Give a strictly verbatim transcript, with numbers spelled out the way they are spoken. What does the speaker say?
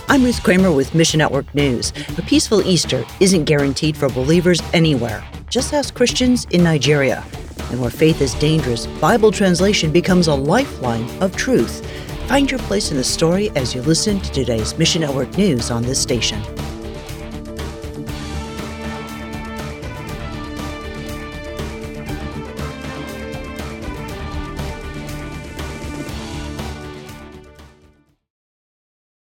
I'm Ruth Kramer with Mission Network News. A peaceful Easter isn't guaranteed for believers anywhere. Just ask Christians in Nigeria. And where faith is dangerous, Bible translation becomes a lifeline of truth. Find your place in the story as you listen to today's Mission Network News on this station.